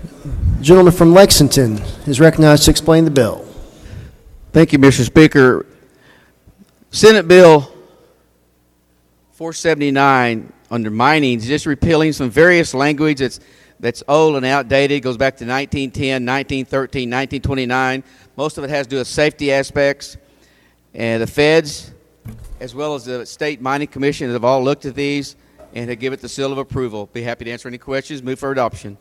The gentleman from Lexington is recognized to explain the bill. Thank you, Mr. Speaker. Senate Bill 479 under mining is just repealing some various language that's old and outdated. It goes back to 1910, 1913, 1929. Most of it has to do with safety aspects. And the feds, as well as the State Mining Commission, have all looked at these and have given it the seal of approval. Be happy to answer any questions. Move for adoption.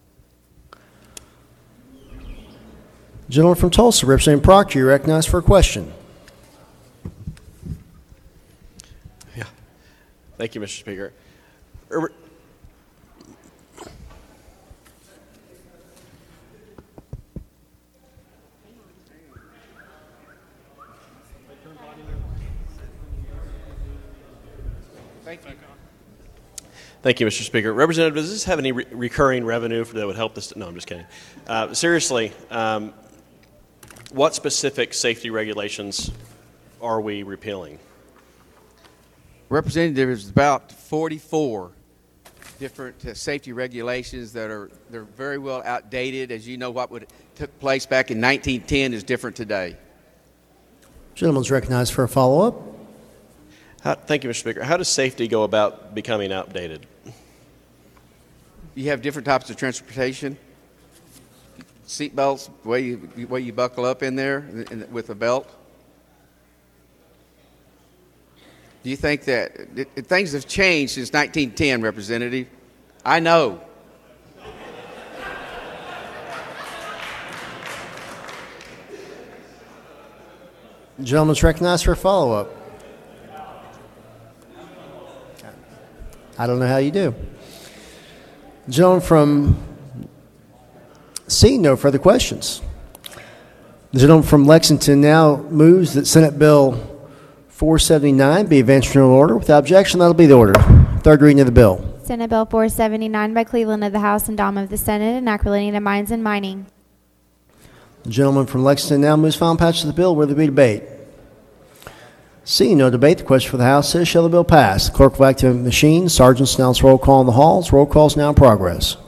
Gentleman from Tulsa, Representative Proctor, you're recognized for a question. Yeah. Thank you, Mr. Speaker. Thank you, Mr. Speaker. Representative, does this have any recurring revenue that would help this? No, I'm just kidding. Seriously, what specific safety regulations are we repealing? Representative, there's about 44 different safety regulations they're very well outdated. As you know, what took place back in 1910 is different today. Gentleman's recognized for a follow-up. Thank you, Mr. Speaker. How does safety go about becoming outdated? You have different types of transportation. Seat belts, the way you buckle up in there with a belt. Do you think that things have changed since 1910, Representative? I know. Gentleman's recognized for a follow-up. I don't know how you do. Gentleman from seeing no further questions. The gentleman from Lexington now moves that Senate Bill 479 be advanced to no order. Without objection, that'll be the order. Third reading of the bill. Senate Bill 479 by Cleveland of the House and Dom of the Senate, enact relating to mines and mining. The gentleman from Lexington now moves final passage of the bill. Will there be debate? Seeing no debate, the question for the House is, shall the bill pass? The clerk will activate the machine. Sergeants announce roll call in the halls. Roll call is now in progress.